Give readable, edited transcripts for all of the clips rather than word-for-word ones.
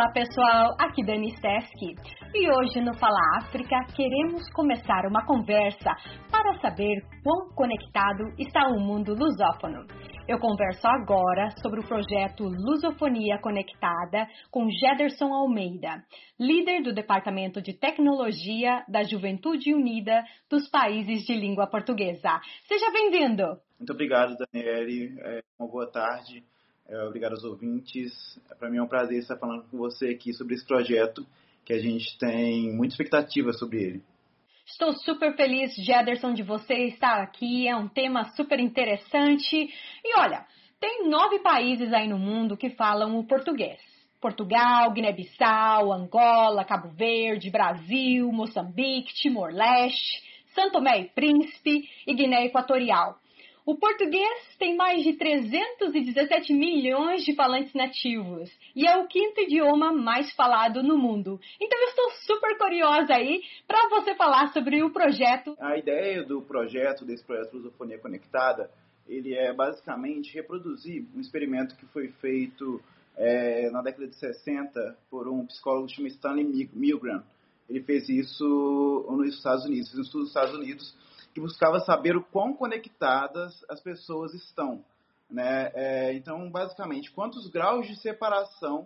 Olá pessoal, aqui Dani Steski e hoje no Fala África queremos começar uma conversa para saber quão conectado está o mundo lusófono. Eu converso agora sobre o projeto Lusofonia Conectada com Gederson Almeida, líder do Departamento de Tecnologia da Juventude Unida dos Países de Língua Portuguesa. Seja bem-vindo! Muito obrigado, Daniele. Uma boa tarde. Obrigado aos ouvintes. Para mim é um prazer estar falando com você aqui sobre esse projeto, que a gente tem muita expectativa sobre ele. Estou super feliz, Gederson, de você estar aqui. É um tema super interessante. E olha, tem 9 países aí no mundo que falam o português. Portugal, Guiné-Bissau, Angola, Cabo Verde, Brasil, Moçambique, Timor-Leste, São Tomé e Príncipe e Guiné Equatorial. O português tem mais de 317 milhões de falantes nativos e é o 5º idioma mais falado no mundo. Então eu estou super curiosa aí para você falar sobre o projeto. A ideia desse projeto Lusofonia Conectada, ele é basicamente reproduzir um experimento que foi feito na década de 60 por um psicólogo chamado Stanley Milgram. Ele fez isso nos Estados Unidos, fez um estudo nos Estados Unidos, que buscava saber o quão conectadas as pessoas estão, né? Então, basicamente, quantos graus de separação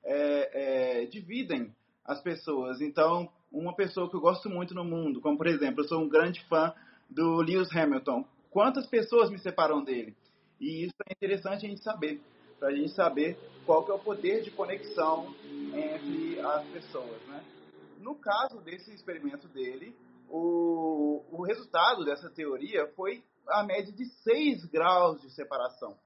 dividem as pessoas. Então, uma pessoa que eu gosto muito no mundo, como, por exemplo, eu sou um grande fã do Lewis Hamilton, quantas pessoas me separam dele? E isso é interessante a gente saber, para a gente saber qual que é o poder de conexão entre as pessoas, né? No caso desse experimento dele, o resultado dessa teoria foi a média de 6 graus de separação.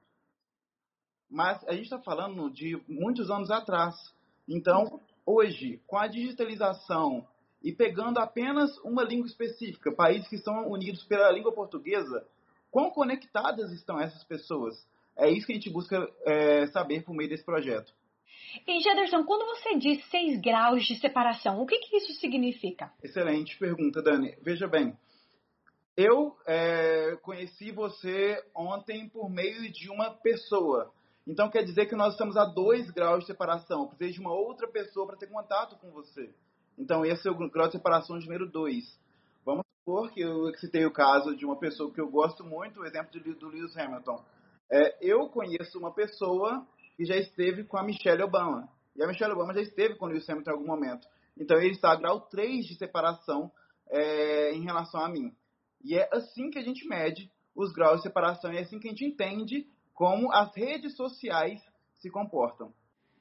Mas a gente está falando de muitos anos atrás. Então, hoje, com a digitalização e pegando apenas uma língua específica, países que estão unidos pela língua portuguesa, quão conectadas estão essas pessoas? É isso que a gente busca saber por meio desse projeto. E, Gederson, quando você diz 6 graus de separação, o que isso significa? Excelente pergunta, Dani. Veja bem, eu conheci você ontem por meio de uma pessoa. Então, quer dizer que nós estamos a 2 graus de separação. Eu precisei de uma outra pessoa para ter contato com você. Então, esse é o grau de separação de número 2. Vamos supor que eu citei o caso de uma pessoa que eu gosto muito, o exemplo do Lewis Hamilton. Eu conheço uma pessoa que já esteve com a Michelle Obama. E a Michelle Obama já esteve com o Lewis Hamilton em algum momento. Então, ele está a grau 3 de separação em relação a mim. E é assim que a gente mede os graus de separação. E é assim que a gente entende como as redes sociais se comportam.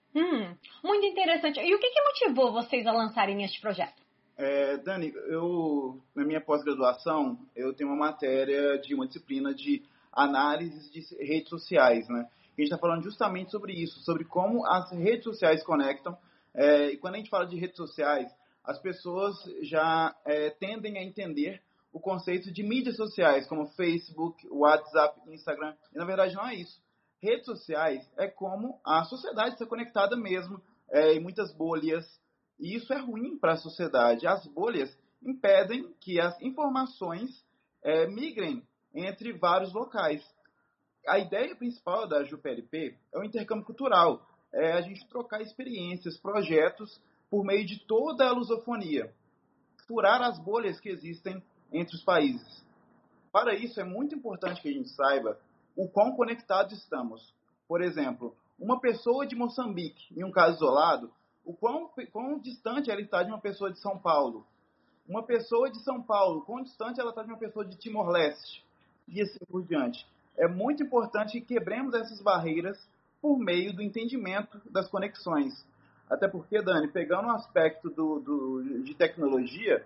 Muito interessante. E o que motivou vocês a lançarem este projeto? Dani, na minha pós-graduação, eu tenho uma matéria de uma disciplina de análise de redes sociais, né? A gente está falando justamente sobre isso, sobre como as redes sociais conectam. E quando a gente fala de redes sociais, as pessoas já tendem a entender o conceito de mídias sociais, como Facebook, WhatsApp, Instagram. E, na verdade, não é isso. Redes sociais é como a sociedade está conectada mesmo, em muitas bolhas. E isso é ruim para a sociedade. As bolhas impedem que as informações migrem entre vários locais. A ideia principal da JUPLP é o intercâmbio cultural, a gente trocar experiências, projetos por meio de toda a lusofonia, furar as bolhas que existem entre os países. Para isso, é muito importante que a gente saiba o quão conectados estamos. Por exemplo, uma pessoa de Moçambique, em um caso isolado, o quão distante ela está de uma pessoa de São Paulo. Uma pessoa de São Paulo, quão distante ela está de uma pessoa de Timor-Leste. E assim por diante. É muito importante que quebremos essas barreiras por meio do entendimento das conexões. Até porque, Dani, pegando o aspecto de tecnologia,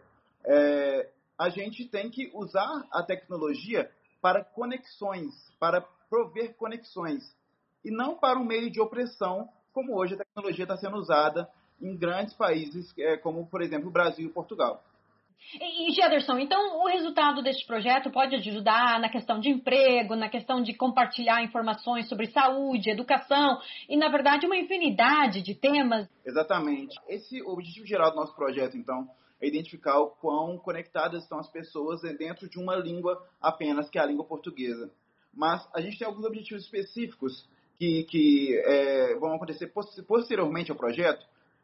a gente tem que usar a tecnologia para conexões, para prover conexões, e não para um meio de opressão, como hoje a tecnologia está sendo usada em grandes países, como, por exemplo, o Brasil e Portugal. E, Gederson, então o resultado deste projeto pode ajudar na questão de emprego, na questão de compartilhar informações sobre saúde, educação e, na verdade, uma infinidade de temas. Exatamente. O objetivo geral do nosso projeto, então, é identificar o quão conectadas estão as pessoas dentro de uma língua apenas, que é a língua portuguesa. Mas a gente tem alguns objetivos específicos que vão acontecer posteriormente ao projeto,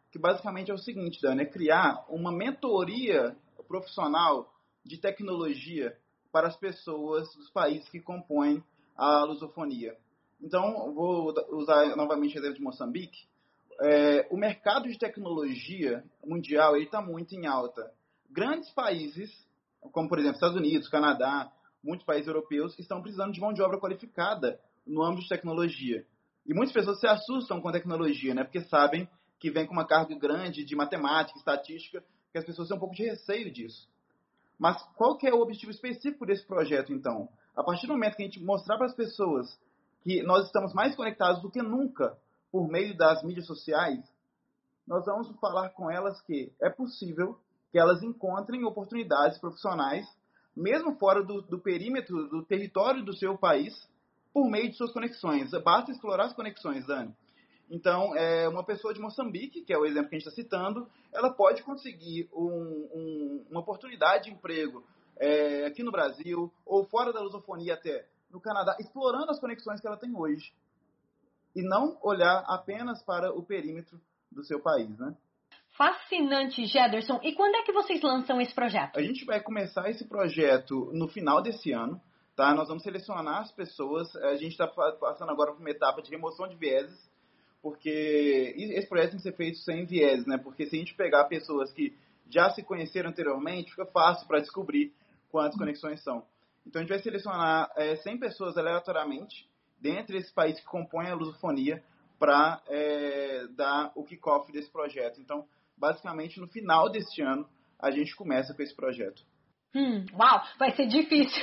que basicamente é o seguinte, Dani, é criar uma mentoria profissional de tecnologia para as pessoas dos países que compõem a lusofonia. Então, vou usar novamente o exemplo de Moçambique. O mercado de tecnologia mundial está muito em alta. Grandes países, como por exemplo Estados Unidos, Canadá, muitos países europeus, estão precisando de mão de obra qualificada no âmbito de tecnologia. E muitas pessoas se assustam com a tecnologia, né? Porque sabem que vem com uma carga grande de matemática, estatística, que as pessoas têm um pouco de receio disso. Mas qual que é o objetivo específico desse projeto, então? A partir do momento que a gente mostrar para as pessoas que nós estamos mais conectados do que nunca por meio das mídias sociais, nós vamos falar com elas que é possível que elas encontrem oportunidades profissionais, mesmo fora do perímetro, do território do seu país, por meio de suas conexões. Basta explorar as conexões, Dani. Então, uma pessoa de Moçambique, que é o exemplo que a gente está citando, ela pode conseguir uma oportunidade de emprego aqui no Brasil, ou fora da lusofonia até no Canadá, explorando as conexões que ela tem hoje. E não olhar apenas para o perímetro do seu país, né? Fascinante, Gederson. E quando é que vocês lançam esse projeto? A gente vai começar esse projeto no final desse ano, tá? Nós vamos selecionar as pessoas. A gente está passando agora por uma etapa de remoção de vieses, porque esse projeto tem que ser feito sem vieses, né? Porque se a gente pegar pessoas que já se conheceram anteriormente, fica fácil para descobrir quantas conexões são. Então a gente vai selecionar 100 pessoas aleatoriamente, dentre esses países que compõem a lusofonia, para dar o kick-off desse projeto. Então, basicamente, no final deste ano, a gente começa com esse projeto. Uau, vai ser difícil.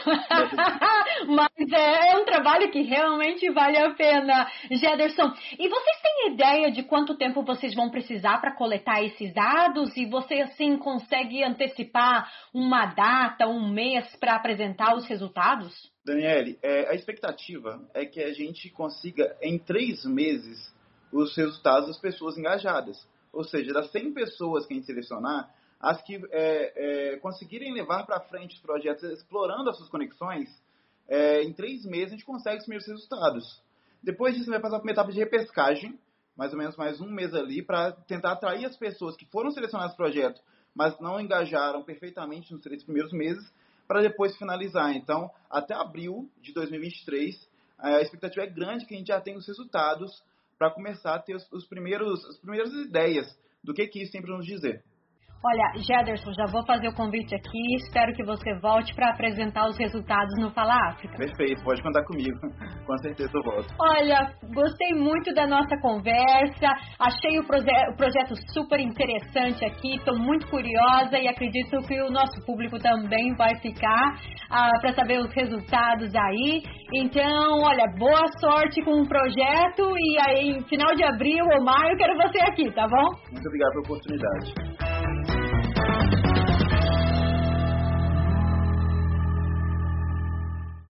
Mas é um trabalho que realmente vale a pena, Gederson. E vocês têm ideia de quanto tempo vocês vão precisar para coletar esses dados? E você, assim, consegue antecipar uma data, um mês para apresentar os resultados? Daniele, a expectativa é que a gente consiga, em 3 meses, os resultados das pessoas engajadas. Ou seja, das 100 pessoas que a gente selecionar, as que conseguirem levar para frente os projetos explorando as suas conexões, em 3 meses a gente consegue os primeiros resultados. Depois disso, vai passar por uma etapa de repescagem, mais ou menos mais um mês ali, para tentar atrair as pessoas que foram selecionadas para o projeto, mas não engajaram perfeitamente nos 3 primeiros meses, para depois finalizar. Então, até abril de 2023, a expectativa é grande que a gente já tenha os resultados para começar a ter as primeiras ideias do que isso tem para nos dizer. Olha, Gederson, já vou fazer o convite aqui. Espero que você volte para apresentar os resultados no Fala África. Perfeito, pode contar comigo. Com certeza eu volto. Olha, gostei muito da nossa conversa. Achei o projeto super interessante aqui. Estou muito curiosa e acredito que o nosso público também vai ficar para saber os resultados aí. Então, olha, boa sorte com o projeto e aí, em final de abril ou maio, quero você aqui, tá bom? Muito obrigado pela oportunidade.